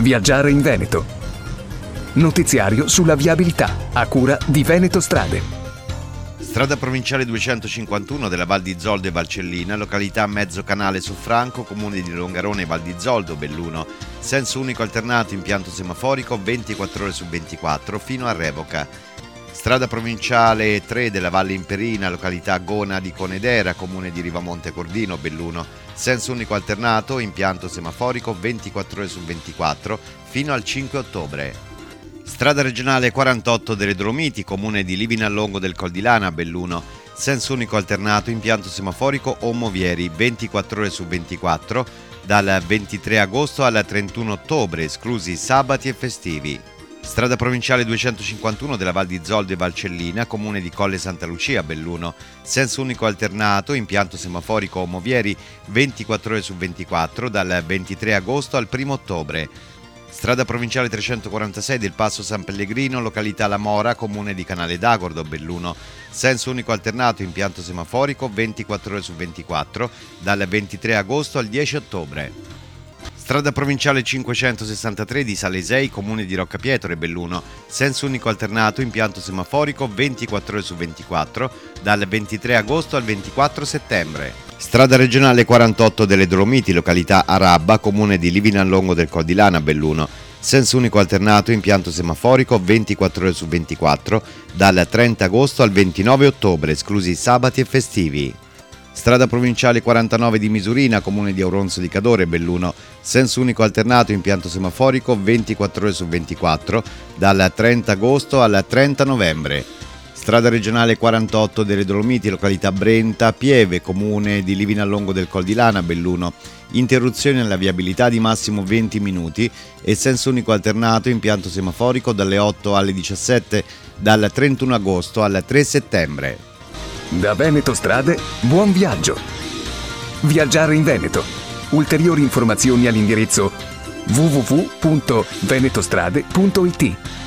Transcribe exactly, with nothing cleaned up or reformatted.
Viaggiare in Veneto. Notiziario sulla viabilità, a cura di Veneto Strade. Strada provinciale duecentocinquantuno della Val di Zoldo e Valcellina, località Mezzo Canale su Franco, comune di Longarone e Val di Zoldo, Belluno. Senso unico alternato, impianto semaforico ventiquattro ore su ventiquattro fino a revoca. Strada provinciale tre della Valle Imperina, località Gona di Conedera, comune di Rivamonte Cordino, Belluno. Senso unico alternato, impianto semaforico ventiquattro ore su ventiquattro fino al cinque ottobre. Strada regionale quarantotto delle Dolomiti, comune di Livinallongo del Col di Lana, Belluno. Senso unico alternato, impianto semaforico o Movieri ventiquattro ore su ventiquattro dal ventitré agosto al trentuno ottobre, esclusi sabati e festivi. Strada provinciale duecentocinquantuno della Val di Zoldo e Valcellina, comune di Colle Santa Lucia, Belluno. Senso unico alternato, impianto semaforico o Movieri ventiquattro ore su ventiquattro dal ventitré agosto al primo ottobre. Strada provinciale trecentoquarantasei del Passo San Pellegrino, località La Mora, comune di Canale d'Agordo, Belluno. Senso unico alternato, impianto semaforico ventiquattro ore su ventiquattro dal ventitré agosto al dieci ottobre. Strada provinciale cinquecentosessantatré di Salesei, comune di Roccapietro, Belluno. Senso unico alternato, impianto semaforico ventiquattro ore su ventiquattro dal ventitré agosto al ventiquattro settembre. Strada regionale quarantotto delle Dolomiti, località Arabba, comune di Livinallongo del Col di Lana, Belluno. Senso unico alternato, impianto semaforico ventiquattro ore su ventiquattro dal trenta agosto al ventinove ottobre, esclusi sabati e festivi. Strada provinciale quarantanove di Misurina, comune di Auronzo di Cadore, Belluno. Senso unico alternato, impianto semaforico ventiquattro ore su ventiquattro dal trenta agosto al trenta novembre. Strada regionale quarantotto delle Dolomiti, località Brenta, Pieve, comune di Livinallongo del Col di Lana, Belluno. Interruzione alla viabilità di massimo venti minuti e senso unico alternato, impianto semaforico dalle otto alle diciassette dal trentuno agosto al tre settembre. Da Veneto Strade, buon viaggio! Viaggiare in Veneto. Ulteriori informazioni all'indirizzo w w w punto venetostrade punto i t.